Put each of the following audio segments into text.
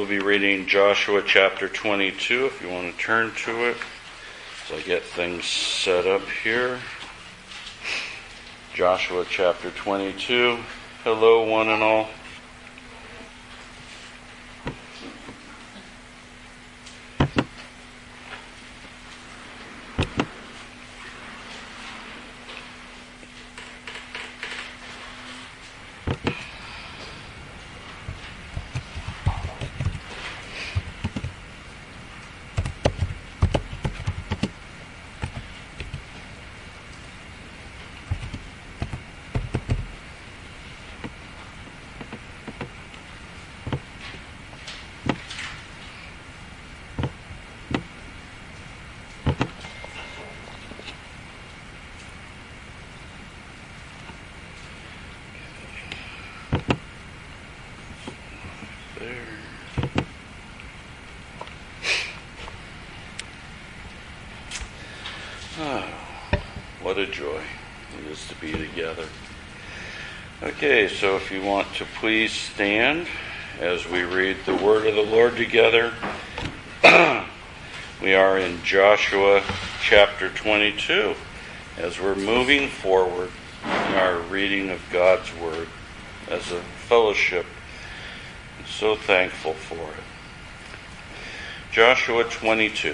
We'll be reading Joshua chapter 22 if you want to turn to it as I get things set up here. Joshua chapter 22. Hello, one and all. What a joy it is to be together. Okay, so if you want to please stand as we read the word of the Lord together. We are in Joshua chapter 22 as we're moving forward in our reading of God's word as a fellowship. I'm so thankful for it. Joshua 22.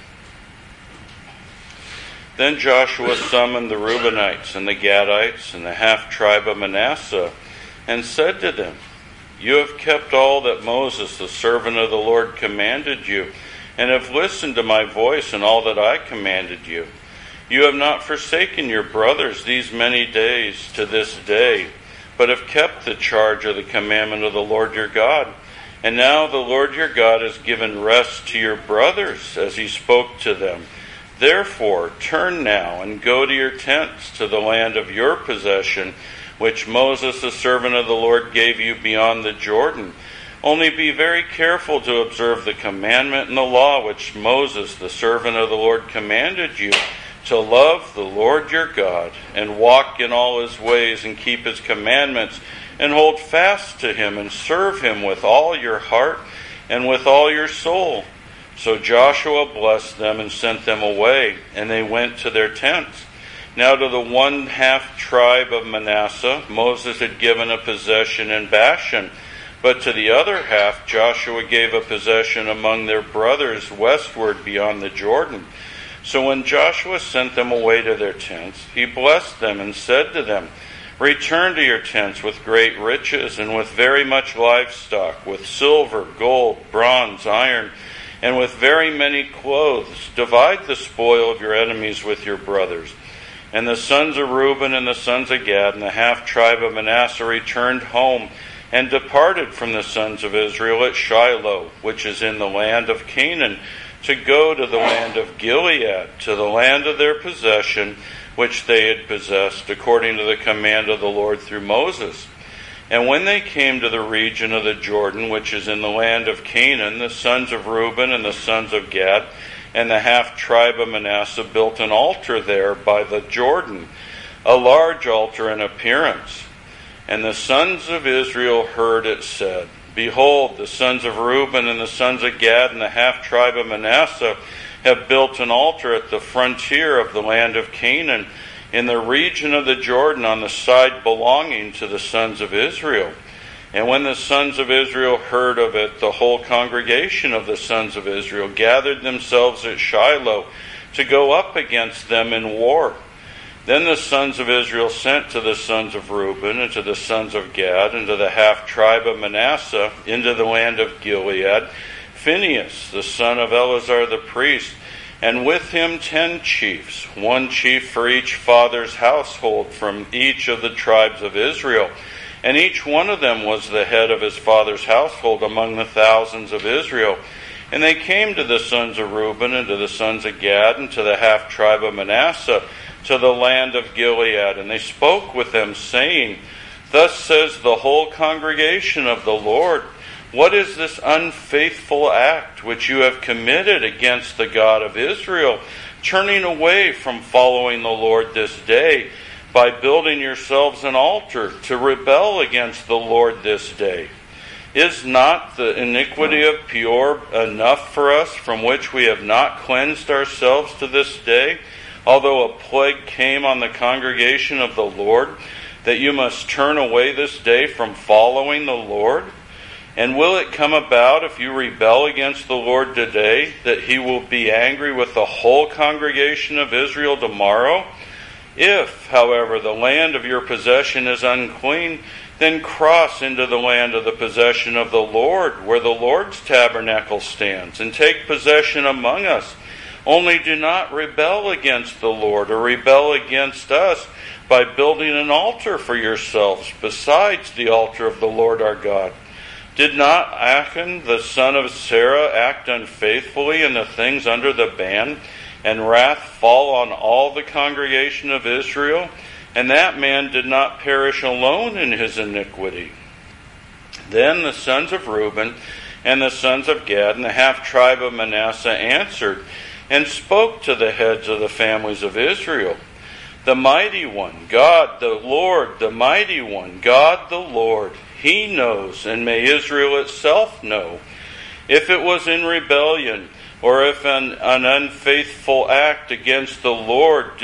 Then Joshua summoned the Reubenites and the Gadites and the half-tribe of Manasseh and said to them, "You have kept all that Moses, the servant of the Lord, commanded you, and have listened to my voice and all that I commanded you. You have not forsaken your brothers these many days to this day, but have kept the charge of the commandment of the Lord your God. And now the Lord your God has given rest to your brothers as he spoke to them. Therefore, turn now and go to your tents to the land of your possession, which Moses, the servant of the Lord, gave you beyond the Jordan. Only be very careful to observe the commandment and the law which Moses, the servant of the Lord, commanded you, to love the Lord your God, and walk in all his ways, and keep his commandments, and hold fast to him, and serve him with all your heart and with all your soul." So Joshua blessed them and sent them away, and they went to their tents. Now to the 1/2 tribe of Manasseh, Moses had given a possession in Bashan, but to the other half Joshua gave a possession among their brothers westward beyond the Jordan. So when Joshua sent them away to their tents, he blessed them and said to them, "Return to your tents with great riches and with very much livestock, with silver, gold, bronze, iron, and with very many clothes. Divide the spoil of your enemies with your brothers." And the sons of Reuben and the sons of Gad and the half-tribe of Manasseh returned home and departed from the sons of Israel at Shiloh, which is in the land of Canaan, to go to the land of Gilead, to the land of their possession, which they had possessed, according to the command of the Lord through Moses. And when they came to the region of the Jordan, which is in the land of Canaan, the sons of Reuben and the sons of Gad and the half-tribe of Manasseh built an altar there by the Jordan, a large altar in appearance. And the sons of Israel heard it said, "Behold, the sons of Reuben and the sons of Gad and the half-tribe of Manasseh have built an altar at the frontier of the land of Canaan, in the region of the Jordan on the side belonging to the sons of Israel." And when the sons of Israel heard of it, the whole congregation of the sons of Israel gathered themselves at Shiloh to go up against them in war. Then the sons of Israel sent to the sons of Reuben and to the sons of Gad and to the half-tribe of Manasseh into the land of Gilead Phinehas, the son of Eleazar the priest, and with him 10 chiefs, 1 chief for each father's household from each of the tribes of Israel. And each one of them was the head of his father's household among the thousands of Israel. And they came to the sons of Reuben and to the sons of Gad and to the half-tribe of Manasseh to the land of Gilead. And they spoke with them, saying, "Thus says the whole congregation of the Lord, what is this unfaithful act which you have committed against the God of Israel, turning away from following the Lord this day, by building yourselves an altar to rebel against the Lord this day? Is not the iniquity of Peor enough for us, from which we have not cleansed ourselves to this day, although a plague came on the congregation of the Lord, that you must turn away this day from following the Lord? And will it come about, if you rebel against the Lord today, that he will be angry with the whole congregation of Israel tomorrow? If, however, the land of your possession is unclean, then cross into the land of the possession of the Lord, where the Lord's tabernacle stands, and take possession among us. Only do not rebel against the Lord, or rebel against us, by building an altar for yourselves, besides the altar of the Lord our God. Did not Achan, the son of Sarah, act unfaithfully in the things under the ban, and wrath fall on all the congregation of Israel? And that man did not perish alone in his iniquity. Then the sons of Reuben and the sons of Gad and the half-tribe of Manasseh answered and spoke to the heads of the families of Israel. The mighty one, God the Lord, the mighty one, God the Lord, he knows, and may Israel itself know. If it was in rebellion, or if an unfaithful act against the Lord,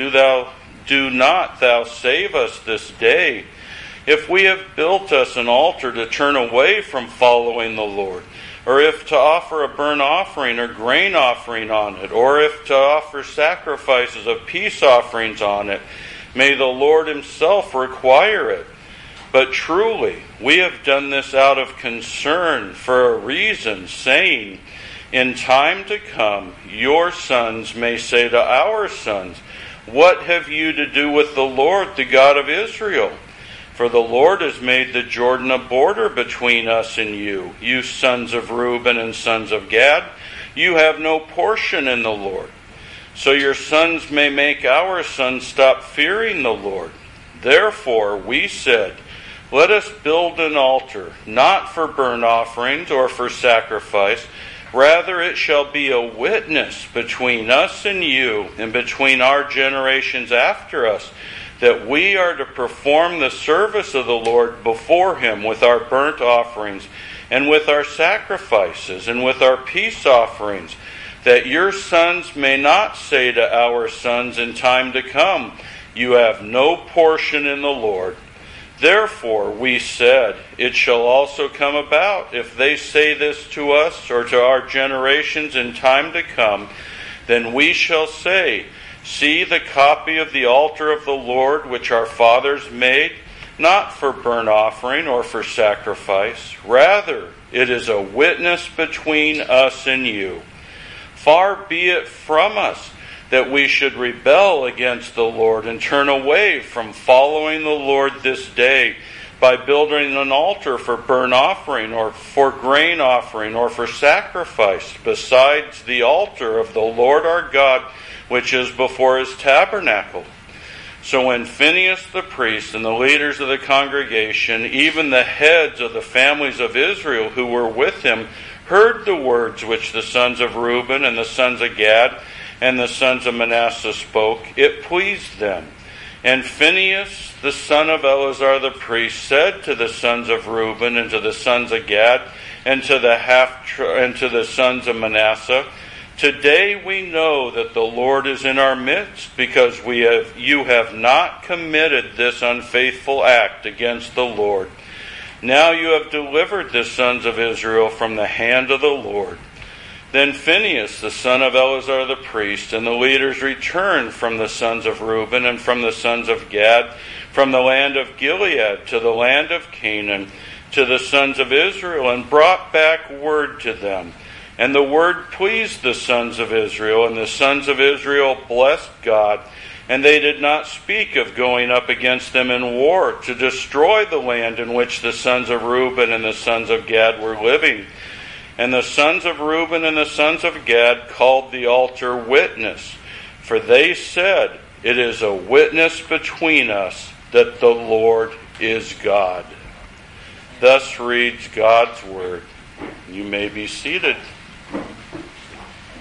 do not thou save us this day. If we have built us an altar to turn away from following the Lord, or if to offer a burnt offering or grain offering on it, or if to offer sacrifices of peace offerings on it, may the Lord himself require it. But truly, we have done this out of concern for a reason, saying, in time to come, your sons may say to our sons, what have you to do with the Lord, the God of Israel? For the Lord has made the Jordan a border between us and you, you sons of Reuben and sons of Gad. You have no portion in the Lord. So your sons may make our sons stop fearing the Lord. Therefore we said, let us build an altar, not for burnt offerings or for sacrifice. Rather it shall be a witness between us and you, and between our generations after us, that we are to perform the service of the Lord before him with our burnt offerings, and with our sacrifices, and with our peace offerings, that your sons may not say to our sons in time to come, you have no portion in the Lord. Therefore we said, it shall also come about, if they say this to us or to our generations in time to come, then we shall say, see the copy of the altar of the Lord which our fathers made, not for burnt offering or for sacrifice. Rather, it is a witness between us and you. Far be it from us that we should rebel against the Lord and turn away from following the Lord this day by building an altar for burnt offering or for grain offering or for sacrifice, besides the altar of the Lord our God, which is before his tabernacle. So when Phinehas the priest and the leaders of the congregation, even the heads of the families of Israel who were with him, heard the words which the sons of Reuben and the sons of Gad and the sons of Manasseh spoke, it pleased them. And Phinehas, the son of Eleazar the priest, said to the sons of Reuben and to the sons of Gad and to the sons of Manasseh, today we know that the Lord is in our midst, because you have not committed this unfaithful act against the Lord. Now you have delivered the sons of Israel from the hand of the Lord. Then Phinehas, the son of Eleazar the priest, and the leaders returned from the sons of Reuben and from the sons of Gad, from the land of Gilead to the land of Canaan, to the sons of Israel, and brought back word to them. And the word pleased the sons of Israel, and the sons of Israel blessed God. And they did not speak of going up against them in war to destroy the land in which the sons of Reuben and the sons of Gad were living. And the sons of Reuben and the sons of Gad called the altar Witness, for they said, it is a witness between us that the Lord is God. Thus reads God's word. You may be seated.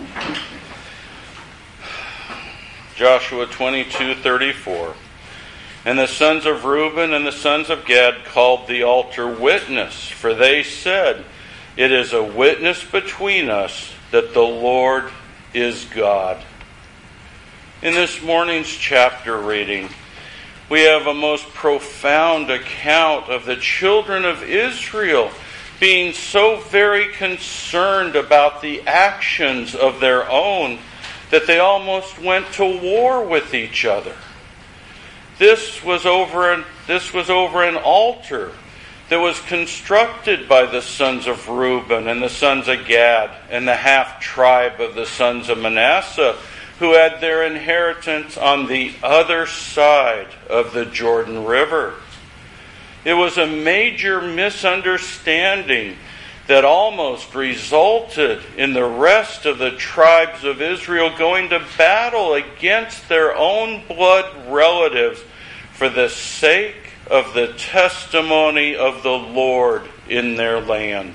Joshua 22:34. And the sons of Reuben and the sons of Gad called the altar Witness, for they said, "It is a witness between us that the Lord is God." In this morning's chapter reading, we have a most profound account of the children of Israel being so very concerned about the actions of their own that they almost went to war with each other. This was over an altar that was constructed by the sons of Reuben and the sons of Gad and the half tribe of the sons of Manasseh, who had their inheritance on the other side of the Jordan River. It was a major misunderstanding that almost resulted in the rest of the tribes of Israel going to battle against their own blood relatives for the sake of the testimony of the Lord in their land.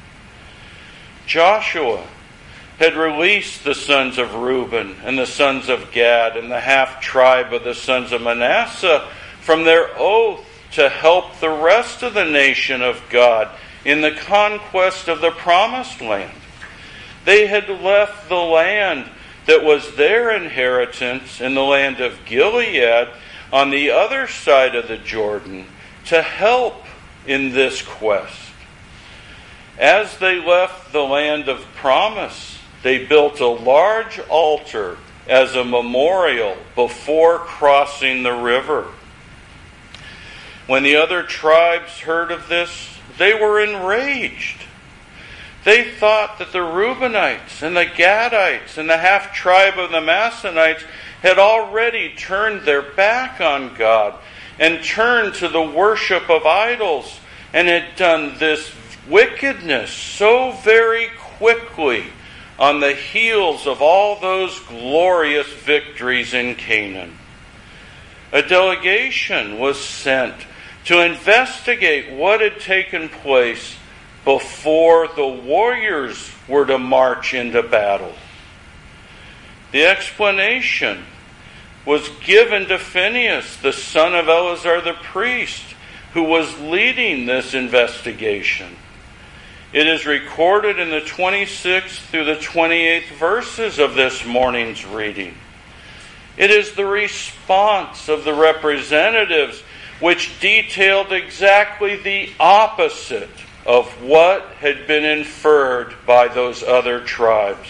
Joshua had released the sons of Reuben and the sons of Gad and the half tribe of the sons of Manasseh from their oath to help the rest of the nation of God in the conquest of the promised land. They had left the land that was their inheritance in the land of Gilead on the other side of the Jordan to help in this quest. As they left the land of promise, they built a large altar as a memorial before crossing the river. When the other tribes heard of this, they were enraged. They thought that the Reubenites and the Gadites and the half tribe of the Manassites had already turned their back on God and turned to the worship of idols and had done this wickedness so very quickly on the heels of all those glorious victories in Canaan. A delegation was sent to investigate what had taken place before the warriors were to march into battle. The explanation was given to Phinehas, the son of Eleazar the priest, who was leading this investigation. It is recorded in the 26th through the 28th verses of this morning's reading. It is the response of the representatives which detailed exactly the opposite of what had been inferred by those other tribes.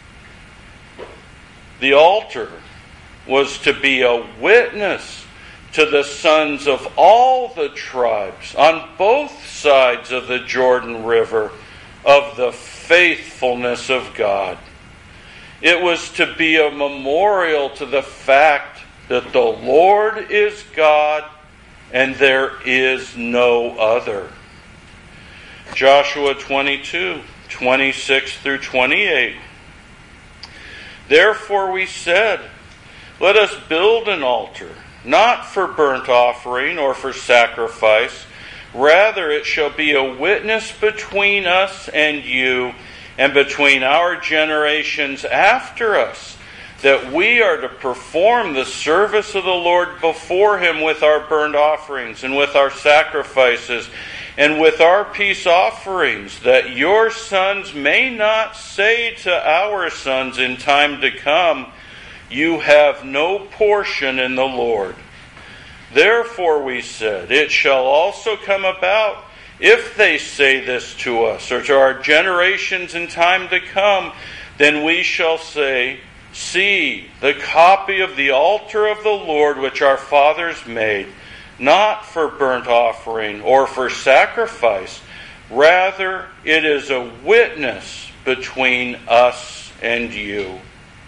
The altar was to be a witness to the sons of all the tribes on both sides of the Jordan River of the faithfulness of God. It was to be a memorial to the fact that the Lord is God and there is no other. Joshua 22, 26 through 28. Therefore we said, let us build an altar, not for burnt offering or for sacrifice. Rather it shall be a witness between us and you, and between our generations after us, that we are to perform the service of the Lord before Him with our burnt offerings and with our sacrifices and with our peace offerings, that your sons may not say to our sons in time to come, you have no portion in the Lord. Therefore we said, it shall also come about, if they say this to us, or to our generations in time to come, then we shall say, see, the copy of the altar of the Lord which our fathers made, not for burnt offering or for sacrifice. Rather, it is a witness between us and you.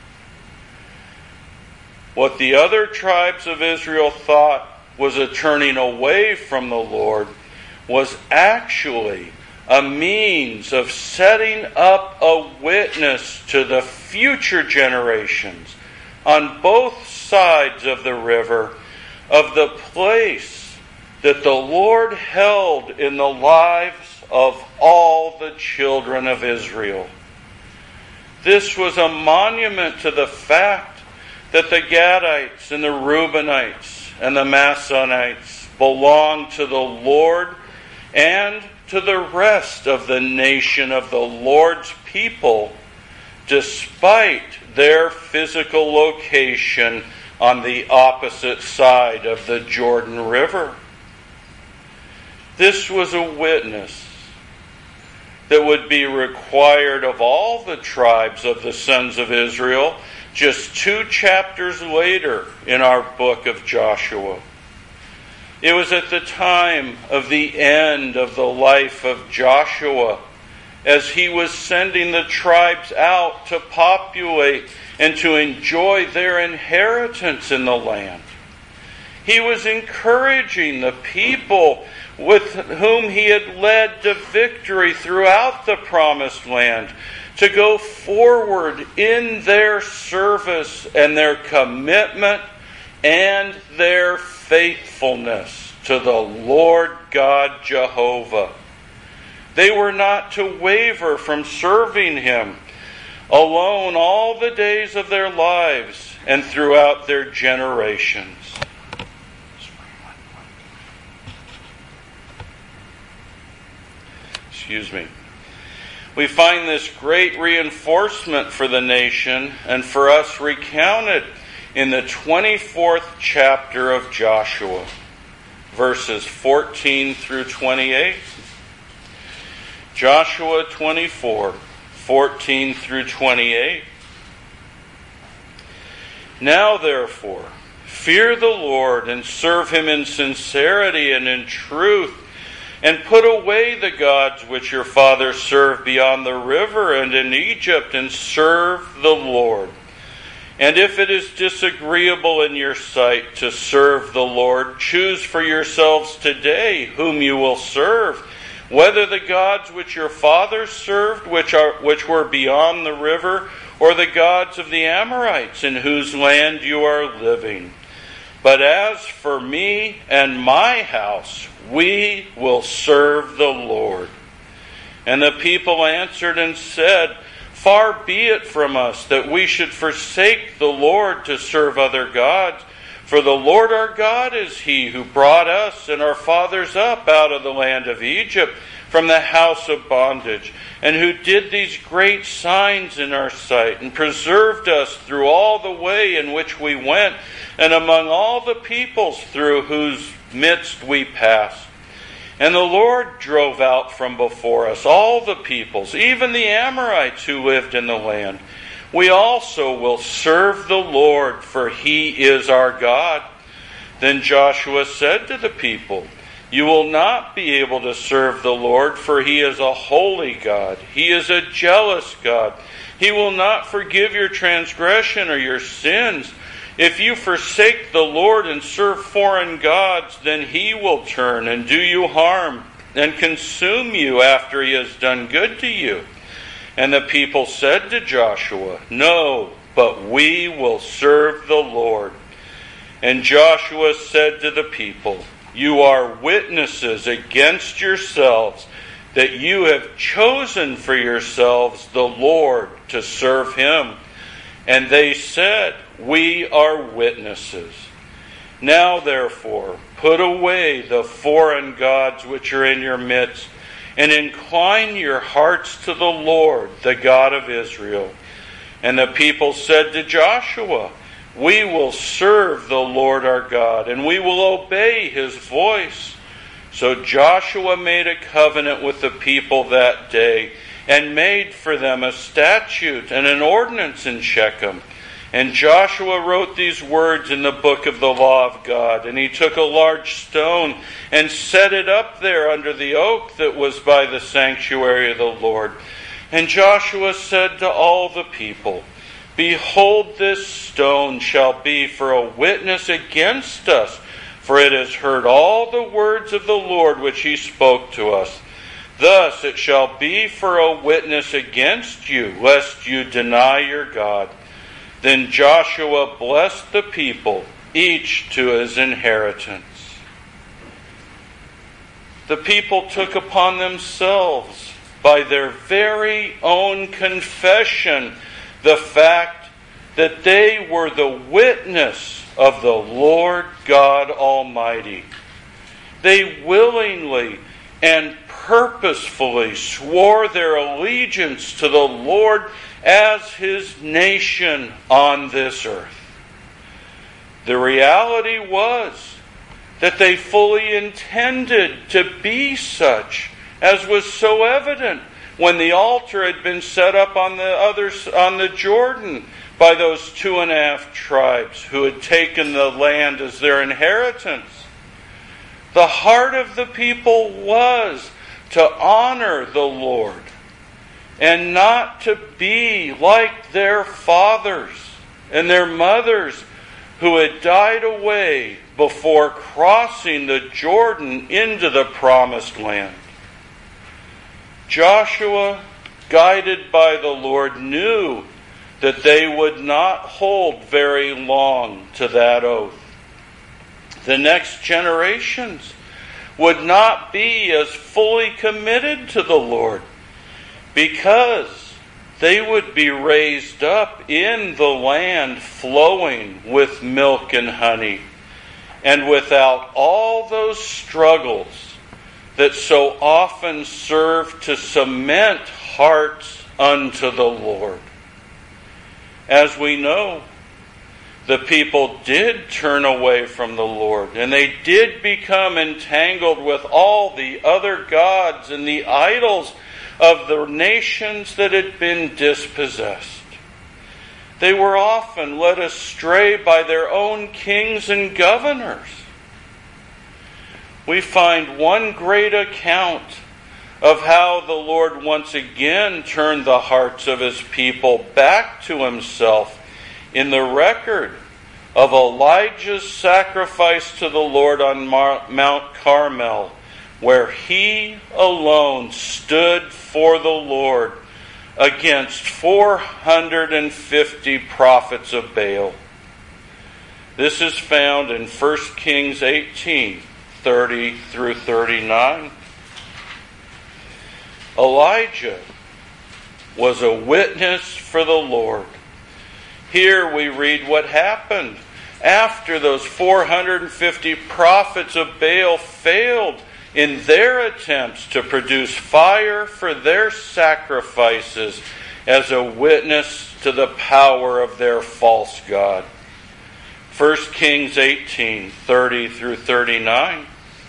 What the other tribes of Israel thought was a turning away from the Lord was actually a means of setting up a witness to the future generations on both sides of the river of the place that the Lord held in the lives of all the children of Israel. This was a monument to the fact that the Gadites and the Reubenites and the Massonites belong to the Lord and to the rest of the nation of the Lord's people, despite their physical location on the opposite side of the Jordan River. This was a witness that would be required of all the tribes of the sons of Israel just 2 chapters later in our book of Joshua. It was at the time of the end of the life of Joshua, as he was sending the tribes out to populate and to enjoy their inheritance in the land. He was encouraging the people with whom he had led to victory throughout the promised land to go forward in their service and their commitment and their faithfulness to the Lord God Jehovah. They were not to waver from serving Him alone all the days of their lives and throughout their generations. We find this great reinforcement for the nation and for us recounted in the 24th chapter of Joshua, verses 14 through 28. Joshua 24, 14 through 28. Now therefore, fear the Lord and serve Him in sincerity and in truth, and put away the gods which your fathers served beyond the river and in Egypt, and serve the Lord. And if it is disagreeable in your sight to serve the Lord, choose for yourselves today whom you will serve, whether the gods which your fathers served, which were beyond the river, or the gods of the Amorites in whose land you are living. But as for me and my house, we will serve the Lord. And the people answered and said, Far be it from us that we should forsake the Lord to serve other gods. For the Lord our God is He who brought us and our fathers up out of the land of Egypt from the house of bondage, and who did these great signs in our sight, and preserved us through all the way in which we went, and among all the peoples through whose midst we passed. And the Lord drove out from before us all the peoples, even the Amorites who lived in the land. We also will serve the Lord, for He is our God. Then Joshua said to the people, You will not be able to serve the Lord, for He is a holy God. He is a jealous God. He will not forgive your transgression or your sins. If you forsake the Lord and serve foreign gods, then He will turn and do you harm and consume you after He has done good to you. And the people said to Joshua, No, but we will serve the Lord. And Joshua said to the people, You are witnesses against yourselves that you have chosen for yourselves the Lord to serve Him. And they said, We are witnesses. Now therefore, put away the foreign gods which are in your midst, and incline your hearts to the Lord, the God of Israel. And the people said to Joshua, We will serve the Lord our God, and we will obey His voice. So Joshua made a covenant with the people that day, and made for them a statute and an ordinance in Shechem. And Joshua wrote these words in the book of the law of God. And he took a large stone and set it up there under the oak that was by the sanctuary of the Lord. And Joshua said to all the people, Behold, this stone shall be for a witness against us, for it has heard all the words of the Lord which He spoke to us. Thus it shall be for a witness against you, lest you deny your God. Then Joshua blessed the people, each to his inheritance. The people took upon themselves, by their very own confession, the fact that they were the witness of the Lord God Almighty. They willingly and purposefully swore their allegiance to the Lord as His nation on this earth. The reality was that they fully intended to be such, as was so evident when the altar had been set up on the Jordan by those 2.5 tribes who had taken the land as their inheritance. The heart of the people was to honor the Lord and not to be like their fathers and their mothers who had died away before crossing the Jordan into the promised land. Joshua, guided by the Lord, knew that they would not hold very long to that oath. The next generations would not be as fully committed to the Lord because they would be raised up in the land flowing with milk and honey, and without all those struggles that so often serve to cement hearts unto the Lord. As we know, the people did turn away from the Lord, and they did become entangled with all the other gods and the idols of the nations that had been dispossessed. They were often led astray by their own kings and governors. We find one great account of how the Lord once again turned the hearts of His people back to Himself in the record of Elijah's sacrifice to the Lord on Mount Carmel, where he alone stood for the Lord against 450 prophets of Baal. This is found in 1 Kings 18, 30 through 39. Elijah was a witness for the Lord. Here we read what happened after those 450 prophets of Baal failed in their attempts to produce fire for their sacrifices as a witness to the power of their false god. 1 Kings 18, 30 through 39.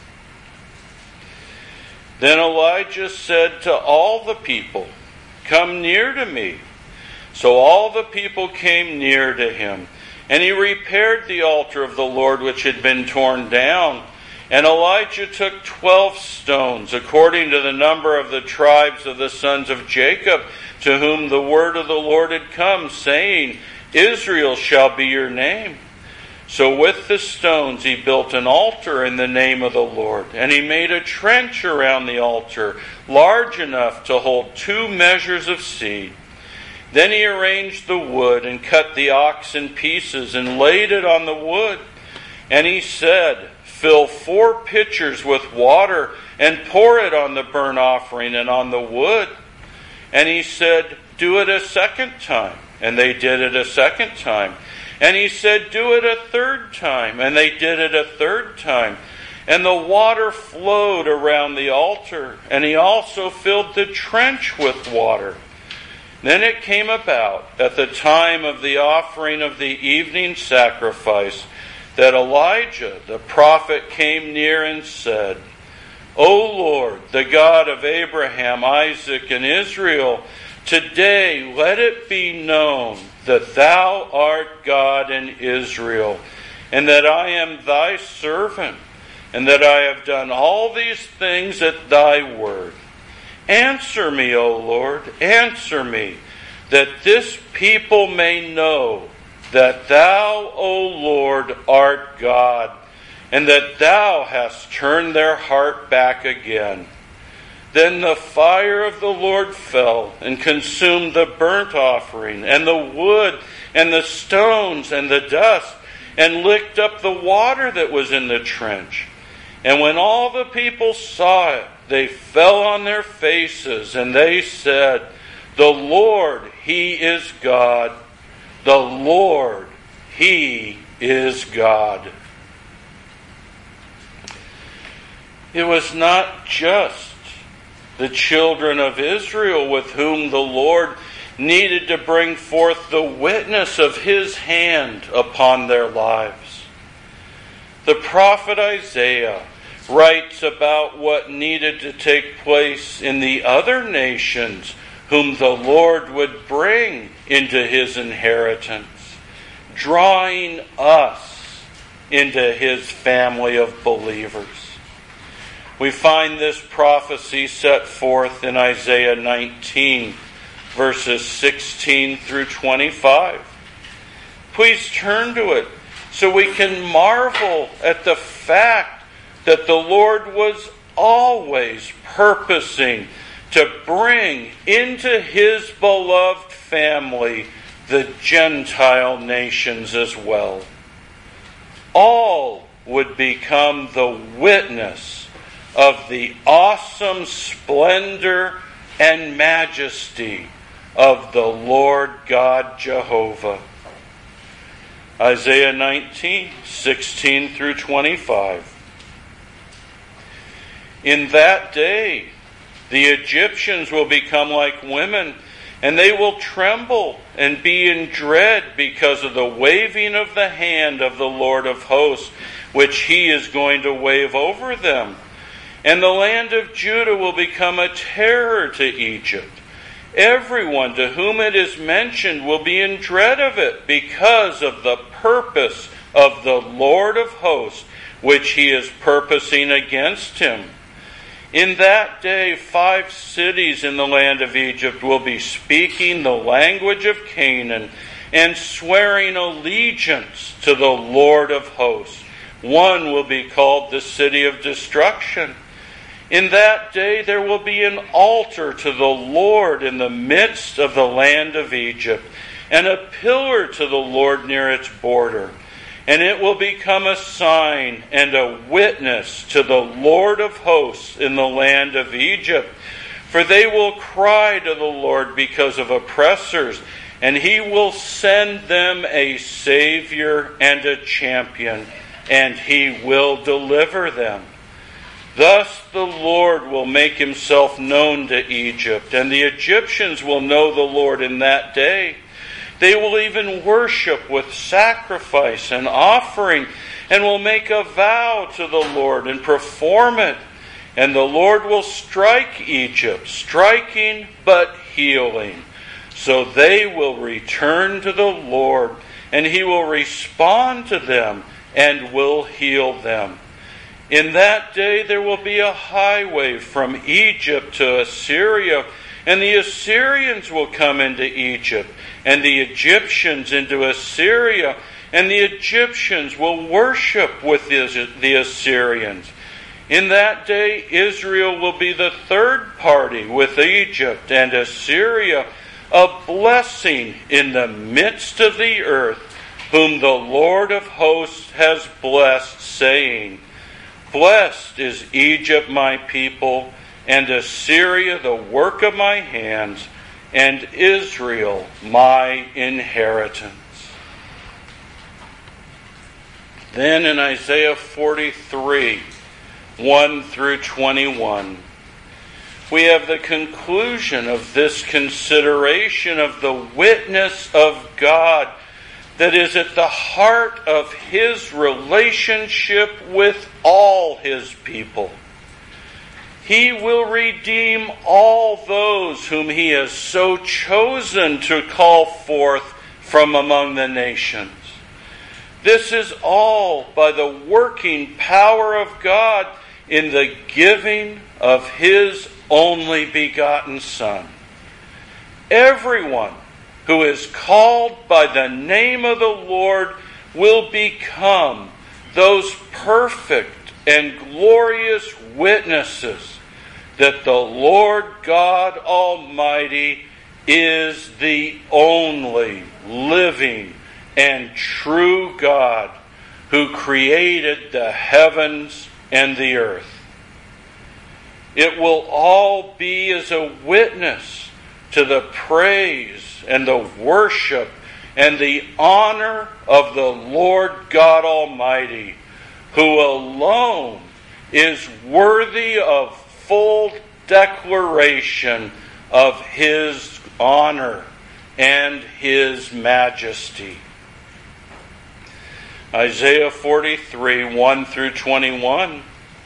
Then Elijah said to all the people, "Come near to me." So all the people came near to him, and he repaired the altar of the Lord which had been torn down. And Elijah took 12 stones, according to the number of the tribes of the sons of Jacob, to whom the word of the Lord had come, saying, "Israel shall be your name." So with the stones he built an altar in the name of the Lord, and he made a trench around the altar, large enough to hold 2 measures of seed. Then he arranged the wood and cut the ox in pieces and laid it on the wood. And he said, "Fill 4 pitchers with water and pour it on the burnt offering and on the wood." And he said, "Do it a second time." And they did it a second time. And he said, "Do it a third time." And they did it a third time. And the water flowed around the altar. And he also filled the trench with water. Then it came about at the time of the offering of the evening sacrifice that Elijah the prophet came near and said, "O Lord, the God of Abraham, Isaac, and Israel, today let it be known that thou art God in Israel, and that I am thy servant, and that I have done all these things at thy word. Answer me, O Lord, answer me, that this people may know that thou, O Lord, art God, and that thou hast turned their heart back again." Then the fire of the Lord fell and consumed the burnt offering, and the wood, and the stones, and the dust, and licked up the water that was in the trench. And when all the people saw it, they fell on their faces, and they said, "The Lord, He is God. The Lord, He is God. It was not just the children of Israel with whom the Lord needed to bring forth the witness of His hand upon their lives. The prophet Isaiah writes about what needed to take place in the other nations whom the Lord would bring into His inheritance, drawing us into His family of believers. We find this prophecy set forth in Isaiah 19, verses 16 through 25. Please turn to it so we can marvel at the fact that the Lord was always purposing to bring into His beloved family the Gentile nations as well. All would become the witness of the awesome splendor and majesty of the Lord God Jehovah. Isaiah 19, 16 through 25. In that day, the Egyptians will become like women, and they will tremble and be in dread because of the waving of the hand of the Lord of hosts, which He is going to wave over them. And the land of Judah will become a terror to Egypt. Everyone to whom it is mentioned will be in dread of it because of the purpose of the Lord of hosts, which He is purposing against him. In that day, 5 cities in the land of Egypt will be speaking the language of Canaan and swearing allegiance to the Lord of hosts. One will be called the city of destruction. In that day there will be an altar to the Lord in the midst of the land of Egypt, and a pillar to the Lord near its border. And it will become a sign and a witness to the Lord of hosts in the land of Egypt. For they will cry to the Lord because of oppressors, and He will send them a Savior and a champion, and He will deliver them. Thus the Lord will make Himself known to Egypt, and the Egyptians will know the Lord in that day. They will even worship with sacrifice and offering, and will make a vow to the Lord and perform it. And the Lord will strike Egypt, striking but healing. So they will return to the Lord, and He will respond to them and will heal them. In that day there will be a highway from Egypt to Assyria, and the Assyrians will come into Egypt, and the Egyptians into Assyria, and the Egyptians will worship with the Assyrians. In that day Israel will be the third party with Egypt and Assyria, a blessing in the midst of the earth, whom the Lord of hosts has blessed, saying, Blessed is Egypt my people, and Assyria the work of my hands, and Israel my inheritance. Then in Isaiah 43, 1 through 21, we have the conclusion of this consideration of the witness of God that is at the heart of His relationship with all His people. He will redeem all those whom He has so chosen to call forth from among the nations. This is all by the working power of God in the giving of His only begotten Son. Everyone who is called by the name of the Lord will become those perfect and glorious witnesses that the Lord God Almighty is the only living and true God who created the heavens and the earth. It will all be as a witness to the praise and the worship and the honor of the Lord God Almighty, who alone is worthy of full declaration of his honor and his majesty. Isaiah 43, 1 through 21.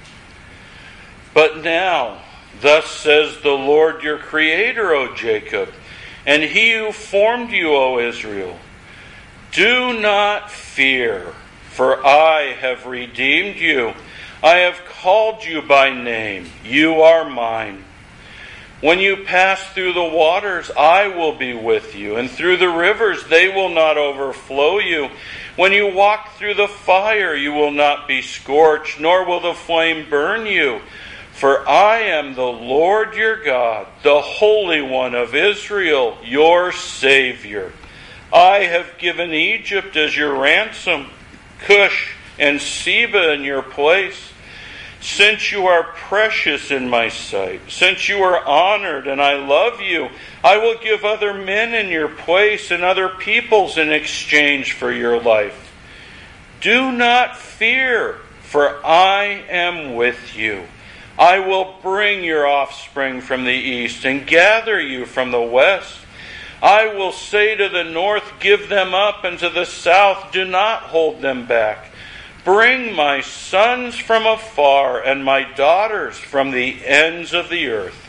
But now, thus says the Lord your Creator, O Jacob, and he who formed you, O Israel, do not fear, for I have redeemed you. I have called you by name. You are mine. When you pass through the waters, I will be with you, and through the rivers, they will not overflow you. When you walk through the fire, you will not be scorched, nor will the flame burn you. For I am the Lord your God, the Holy One of Israel, your Savior. I have given Egypt as your ransom, Cush and Seba in your place. Since you are precious in my sight, since you are honored and I love you, I will give other men in your place and other peoples in exchange for your life. Do not fear, for I am with you. I will bring your offspring from the east and gather you from the west. I will say to the north, give them up, and to the south, do not hold them back. Bring my sons from afar and my daughters from the ends of the earth.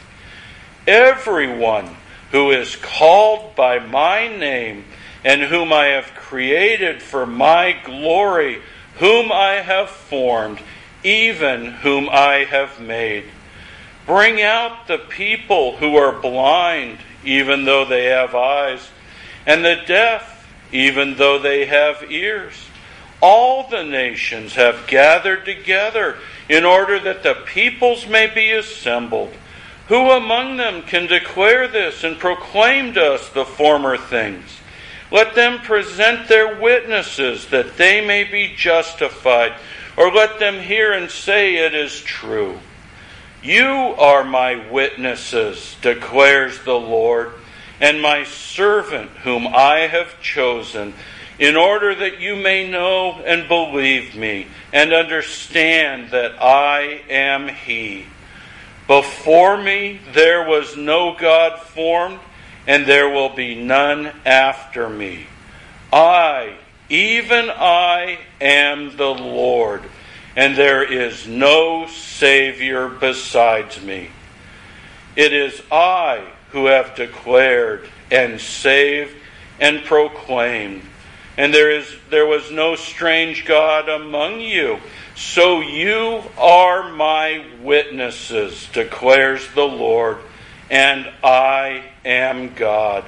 Everyone who is called by my name and whom I have created for my glory, whom I have formed, even whom I have made. Bring out the people who are blind, even though they have eyes, and the deaf, even though they have ears. All the nations have gathered together in order that the peoples may be assembled. Who among them can declare this and proclaim to us the former things? Let them present their witnesses that they may be justified, or let them hear and say it is true. You are my witnesses, declares the Lord, and my servant whom I have chosen, in order that you may know and believe me, and understand that I am He. Before me there was no God formed, and there will be none after me. I, even I, am the Lord, and there is no Savior besides me. It is I who have declared and saved and proclaimed, and there was no strange God among you. So you are my witnesses, declares the Lord, and I am God.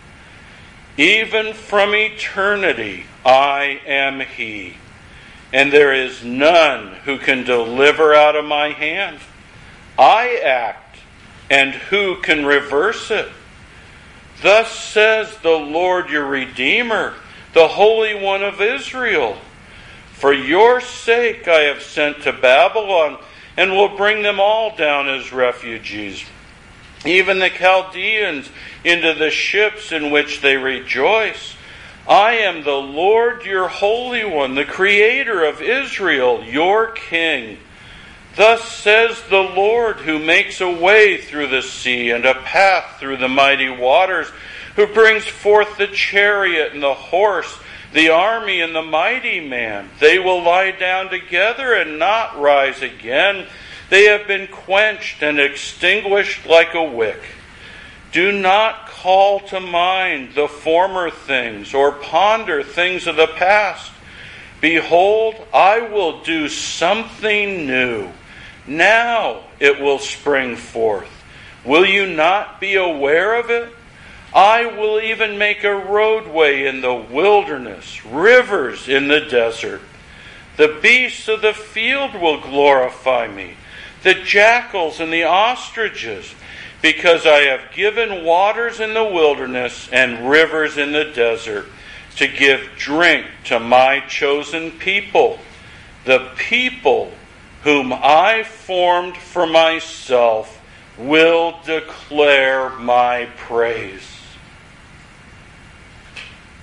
Even from eternity I am He, and there is none who can deliver out of my hand. I act, and who can reverse it? Thus says the Lord your Redeemer, the Holy One of Israel. For your sake I have sent to Babylon, and will bring them all down as refugees, even the Chaldeans into the ships in which they rejoice. I am the Lord your Holy One, the Creator of Israel, your King. Thus says the Lord, who makes a way through the sea and a path through the mighty waters, who brings forth the chariot and the horse, the army and the mighty man. They will lie down together and not rise again. They have been quenched and extinguished like a wick. Do not call to mind the former things, or ponder things of the past. Behold, I will do something new. Now it will spring forth. Will you not be aware of it? I will even make a roadway in the wilderness, rivers in the desert. The beasts of the field will glorify me, the jackals and the ostriches, because I have given waters in the wilderness and rivers in the desert to give drink to my chosen people, the people whom I formed for myself will declare my praise.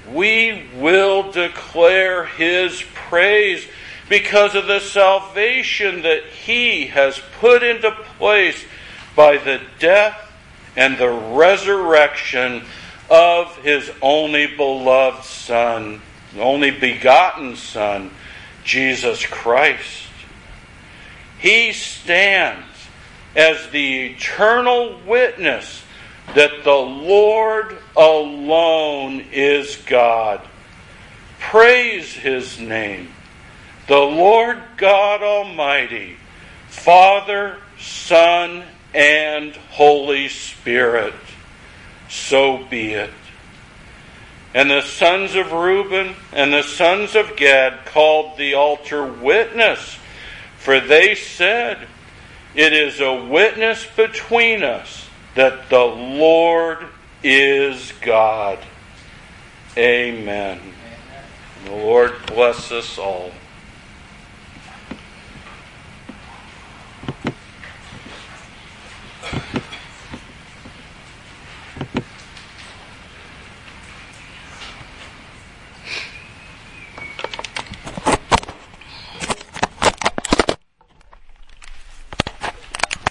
we will declare His praise because of the salvation that He has put into place by the death and the resurrection of His only beloved Son, only begotten Son, Jesus Christ. He stands as the eternal witness that the Lord alone is God. Praise His name. The Lord God Almighty, Father, Son, and Holy Spirit. So be it. And the sons of Reuben and the sons of Gad called the altar witness, for they said, "It is a witness between us that the Lord is God." Amen. The Lord bless us all.